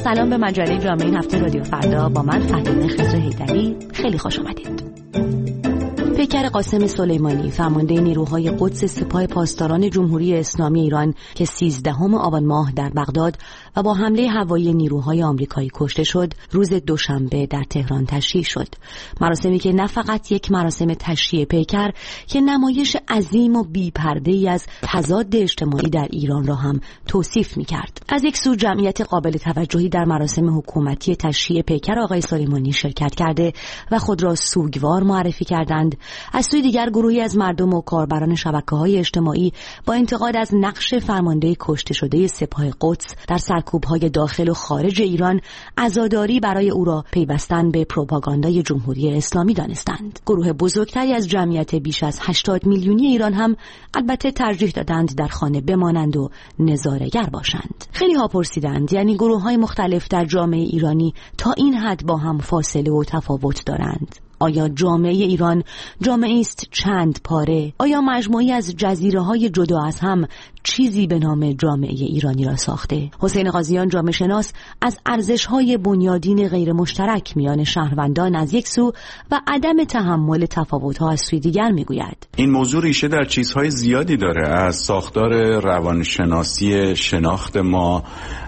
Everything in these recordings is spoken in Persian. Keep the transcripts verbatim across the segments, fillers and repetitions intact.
سلام به مجله جامعه این هفته رادیو فردا با من فهیمه خضر حیدری. خیلی خوش آمدید. پیکر قاسم سلیمانی فرمانده نیروهای قدس سپاه پاسداران جمهوری اسلامی ایران که سیزدهم آبان ماه در بغداد و با حمله هوایی نیروهای آمریکایی کشته شد، روز دوشنبه در تهران تشییع شد. مراسمی که نه فقط یک مراسم تشییع پیکر که نمایش عظیم و بی‌پرده‌ای از تضاد اجتماعی در ایران را هم توصیف می‌کرد. از یک سو جمعیت قابل توجهی در مراسم حکومتی تشییع پیکر آقای سلیمانی شرکت کرده و خود را سوگوار معرفی کردند. از سوی دیگر گروهی از مردم و کاربران شبکه‌های اجتماعی با انتقاد از نقش فرمانده کشته شده سپاه قدس در سرکوب‌های داخل و خارج ایران عزاداری برای او را پیوستن به پروپاگاندای جمهوری اسلامی دانستند. گروه بزرگتری از جمعیت بیش از هشتاد میلیونی ایران هم البته ترجیح دادند در خانه بمانند و نظاره‌گر باشند. خیلی ها پرسیدند یعنی گروه‌های مختلف در جامعه ایرانی تا این حد با هم فاصله و تفاوت دارند؟ آیا جامعه ایران جامعه است چند پاره؟ آیا مجموعی از جزیره‌های جدا از هم چیزی به نام جامعه ایرانی را ساخته؟ حسین قاضیان جامعه شناس از ارزش‌های بنیادین غیر مشترک میان شهروندان از یک سو و عدم تحمل تفاوت‌ها از سوی دیگر میگوید. این موضوع ریشه در چیزهای زیادی داره، از ساختار روانشناسی شناخت ما،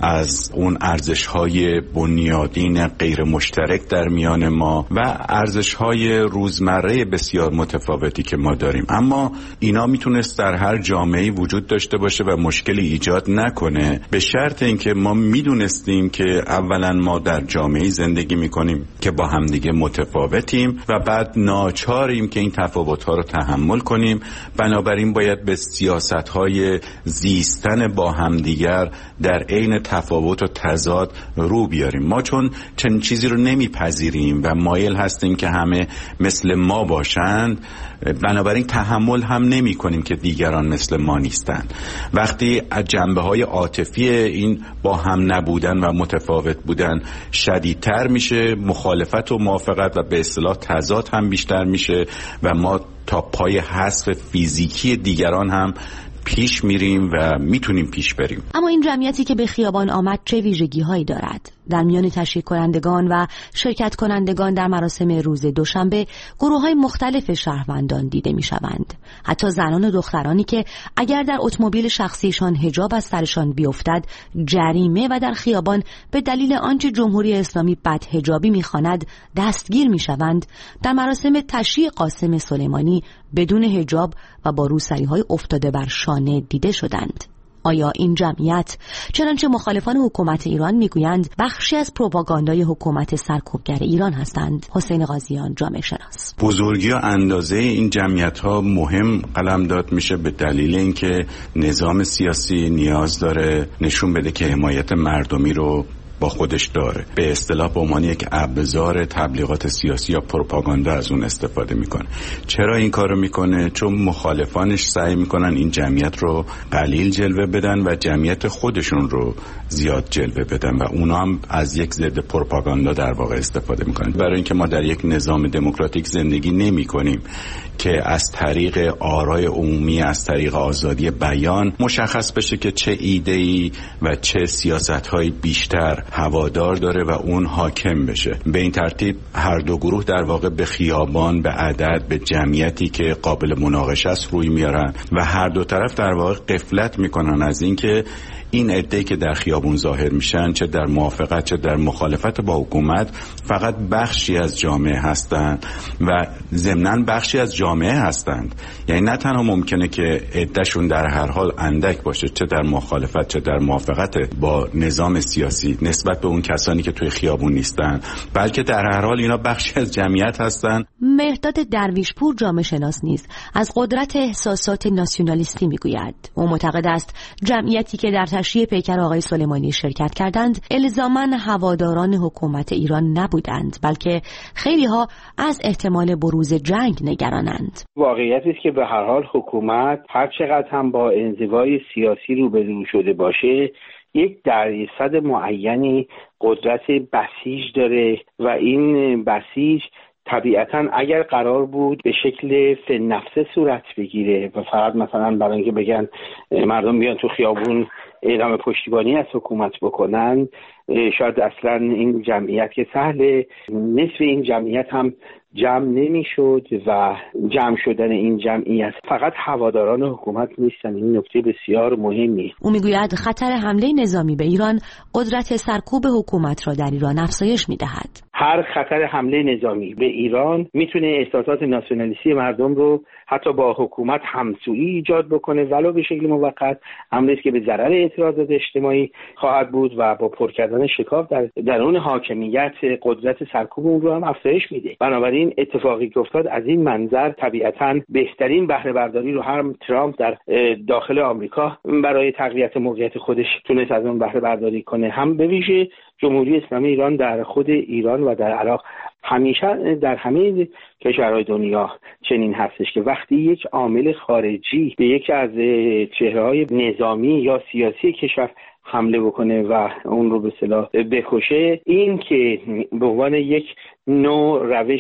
از اون ارزش‌های بنیادین غیر مشترک در میان ما و ارزش‌های روزمره بسیار متفاوتی که ما داریم. اما اینا میتونست در هر جامعه‌ای وجود داشته باشه و مشکلی ایجاد نکنه، به شرط اینکه ما میدونستیم که اولا ما در جامعه‌ای زندگی میکنیم که با همدیگه متفاوتیم و بعد ناچاریم که این تفاوت‌ها رو تحمل کنیم. بنابراین باید به سیاست‌های زیستن با همدیگر در عین تفاوت و تضاد رو بیاریم. ما چون چنین چیزی رو نمیپذیریم و مایل هستیم که همه مثل ما باشند، بنابراین تحمل هم نمی کنیم که دیگران مثل ما نیستند. وقتی از جنبه‌های عاطفی این با هم نبودن و متفاوت بودن شدیدتر میشه، مخالفت و موافقت و به اصطلاح تضاد هم بیشتر میشه و ما تا پای حذف فیزیکی دیگران هم پیش میریم و میتونیم پیش بریم. اما این جمعیتی که به خیابان آمد چه ویژگی هایی دارد؟ در میان تشریک کنندگان و شرکت کنندگان در مراسم روز دوشنبه گروه های مختلف شهروندان دیده می شوند. حتی زنان و دخترانی که اگر در اتومبیل شخصیشان حجاب از سرشان بیفتد جریمه و در خیابان به دلیل آنچه جمهوری اسلامی بدحجابی می خواند دستگیر می شوند، در مراسم تشییع قاسم سلیمانی بدون حجاب و با روسری های افتاده بر شانه دیده شدند. آیا این جمعیت، چنانچه مخالفان حکومت ایران میگویند، بخشی از پروپاگاندای حکومت سرکوبگر ایران هستند؟ حسین قاضیان جامعه شناس: بزرگی و اندازه این جمعیت ها مهم قلمداد میشه به دلیل اینکه نظام سیاسی نیاز داره نشون بده که حمایت مردمی رو با خودش داره، به اصطلاح به عنوان یک ابزار تبلیغات سیاسی یا پروپاگاندا از اون استفاده میکنه. چرا این کارو میکنه؟ چون مخالفانش سعی میکنن این جمعیت رو قلیل جلوه بدن و جمعیت خودشون رو زیاد جلوه بدن و اونا هم از یک ضد پروپاگاندا در واقع استفاده میکنن. برای اینکه ما در یک نظام دموکراتیک زندگی نمیکنیم که از طریق آرای عمومی، از طریق آزادی بیان مشخص بشه که چه ایده‌ای و چه سیاست‌های بیشتر هوادار داره و اون حاکم بشه. به این ترتیب هر دو گروه در واقع به خیابان، به عدد، به جمعیتی که قابل مناقشه است روی میارن و هر دو طرف در واقع غفلت میکنن از اینکه این عده‌ای که در خیابون ظاهر میشن، چه در موافقت چه در مخالفت با حکومت، فقط بخشی از جامعه هستند و ضمناً بخشی از جامعه هستند. یعنی نه تنها ممکنه که عده‌شون در هر حال اندک باشه، چه در مخالفت چه در موافقت با نظام سیاسی نسبت به اون کسانی که توی خیابون نیستن، بلکه در هر حال اینا بخشی از جمعیت هستند. مهرداد درویشپور جامعه شناس نیز از قدرت احساسات ناسیونالیستی میگوید. او معتقد است جمعیتی که در تشییع پیکر آقای سلیمانی شرکت کردند الزاماً هواداران حکومت ایران نبودند، بلکه خیلی ها از احتمال بروز جنگ نگرانند. واقعیتی است که به هر حال حکومت هر چقدر هم با انزوای سیاسی روبرو شده باشه، یک درصد معینی قدرت بسیج داره و این بسیج طبیعتاً اگر قرار بود به شکل فی نفسه صورت بگیره و فقط مثلا برای اینکه بگن مردم بیان تو خیابون اعلام پشتیبانی از حکومت بکنن، شاید اصلا این جمعیت که سهله، نصف این جمعیت هم جمع نمیشد و جمع شدن این جمعیت فقط هواداران حکومت نیستن. این نکته بسیار مهمی. او میگوید خطر حمله نظامی به ایران قدرت سرکوب حکومت را در ایران افزایش میدهد. هر خطر حمله نظامی به ایران میتونه احساسات ناسیونالیستی مردم رو حتی با حکومت همسویی ایجاد بکنه، ولو به شکل موقت، حمله‌ای که به ضرر اعتراضات اجتماعی خواهد بود و با پر کردن شکاف در درون حاکمیت قدرت سرکوب اون رو هم افزایش میده. بنابراین اتفاقی که افتاد از این منظر طبیعتاً بهترین بهره برداری رو هم ترامپ در داخل آمریکا برای تقویت موقعیت خودش تونست از اون بهره برداری کنه، هم به ویژه جمهوری اسلامی ایران در خود ایران و در عراق. همیشه در همه کشورهای دنیا چنین هستش که وقتی یک عامل خارجی به یکی از چهره‌های نظامی یا سیاسی کشور حمله بکنه و اون رو به اصطلاح بکشه، این که به عنوان یک نوع روش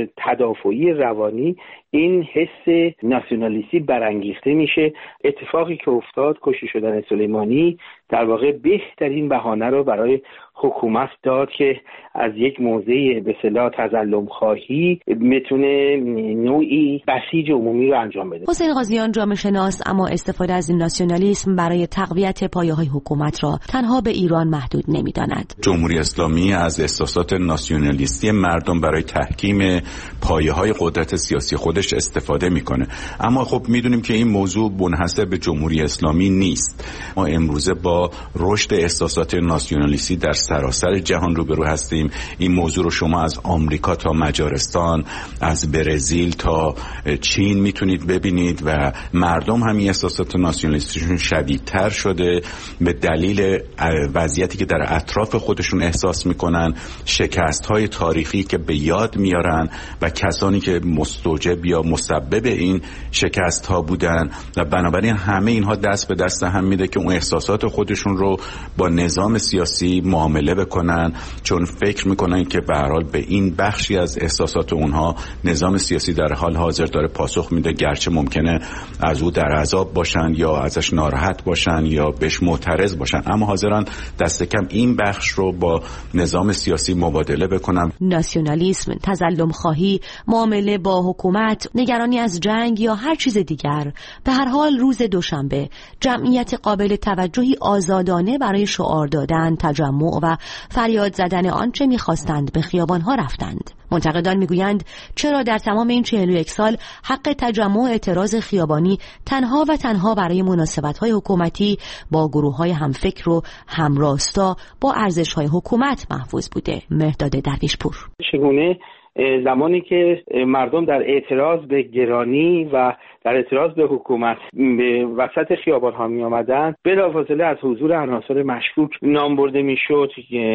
تدافعی روانی این حس ناسیونالیستی برانگیخته میشه. اتفاقی که افتاد، کشته شدن سلیمانی، در واقع بهترین بهانه رو برای حکومت داد که از یک موضع به اصطلاح تظلم خواهی میتونه نوعی بسیج عمومی رو انجام بده. حسین قاضیان جامعه شناس اما استفاده از این ناسیونالیسم برای تقویت پایه‌های حکومت را تنها به ایران محدود نمی‌داند. جمهوری اسلامی از احساسات ناسیونالیستی مردم برای تحکیم پایه‌های قدرت سیاسی خودش استفاده میکنه. اما خب میدونیم که این موضوع منحصر به جمهوری اسلامی نیست. ما امروزه با رشد احساسات ناسیونالیستی در سراسر جهان روبرو هستیم. این موضوع رو شما از آمریکا تا مجارستان، از برزیل تا چین میتونید ببینید و مردم هم این احساسات ناسیونالیستیشون شدیدتر شده به دلیل وضعیتی که در اطراف خودشون احساس میکنن، شکست‌های تاریخی که به یاد میارن و کسانی که مستوجب یا مسبب این شکست‌ها بودن و بنابراین همه اینها دست به دست هم میده که اون احساسات خودشون رو با نظام سیاسی معامله بکنن، چون فکر میکنن که به هر حال به این بخشی از احساسات اونها نظام سیاسی در حال حاضر داره پاسخ میده، گرچه ممکنه از او در عذاب باشن یا ازش ناراحت باشن یا بهش معترض باشن، اما حاضرن دست کم این بخش رو با نظام سیاسی مبادله بکنن. ناسیونالیسم، تظلم خواهی، معامله با حکومت، نگرانی از جنگ یا هر چیز دیگر، به هر حال روز دوشنبه جمعیت قابل توجهی آزادانه برای شعار دادن، تجمع و فریاد زدن آنچه می‌خواستند به خیابان‌ها رفتند. منتقدان میگویند چرا در تمام این چهل و یک سال حق تجمع و اعتراض خیابانی تنها و تنها برای مناسبت‌های حکومتی با گروه‌های همفکر و همراستا با ارزش‌های حکومت محفوظ بوده؟ مهرداد درویشپور. چگونه زمانی که مردم در اعتراض به گرانی و در اعتراض به حکومت به وسط خیابان ها می آمدن، بلافاصله از حضور عناصر مشکوک نام برده می شد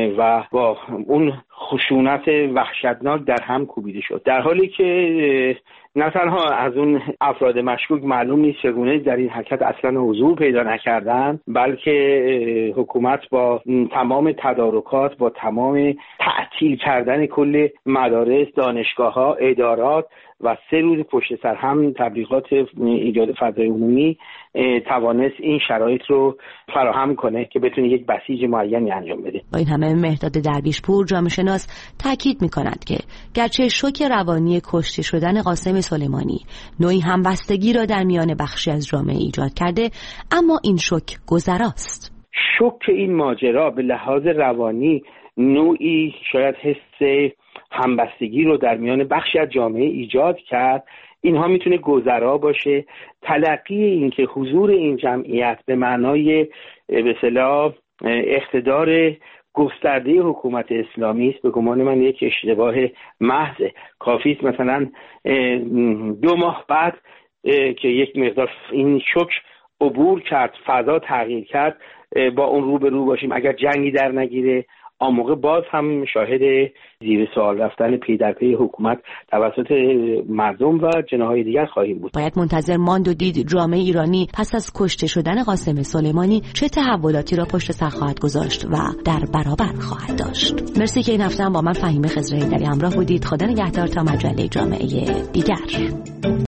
و با اون خشونت وحشتناک در هم کوبیده شد، در حالی که نه تنها از اون افراد مشکوک معلوم نیست چگونه در این حرکت اصلا حضور پیدا نکردن، بلکه حکومت با تمام تدارکات، با تمام تعطیل کردن کل مدارس، دانشگاه‌ها، ادارات و سه روز پشت سر هم تبلیغات ایجاد فضای عمومی توانست این شرایط رو فراهم کنه که بتونه یک بسیج معینی انجام بده. با این همه مهرداد درویشپور جامعه شناس تاکید می‌کند که گرچه شوک روانی کشته شدن قاسم سلیمانی نوعی همبستگی را در میان بخشی از جامعه ایجاد کرده، اما این شوک گذراست. شوک این ماجرا به لحاظ روانی نوعی شاید حس همبستگی رو در میان بخشی از جامعه ایجاد کرد. اینها میتونه گذرا باشه. تلقی این که حضور این جمعیت به معنای به اصطلاح اقتدار گسترده حکومت اسلامی است، به گمان من یک اشتباه محض. کافی است مثلا دو ماه بعد که یک مقدار این شوک عبور کرد، فضا تغییر کرد، با اون رو به رو باشیم. اگر جنگی در نگیره، آن موقع باز هم شاهد زیر سوال رفتن پی در پی حکومت توسط مردم و جناح‌های دیگر خواهیم بود. باید منتظر ماند و دید جامعه ایرانی پس از کشته شدن قاسم سلیمانی چه تحولاتی را پشت سر خواهد گذاشت و در برابر خواهد داشت. مرسی که این هفته هم با من فهیمه خضر حیدری همراه بودید. خدا نگهدار تا مجله جامعه دیگر.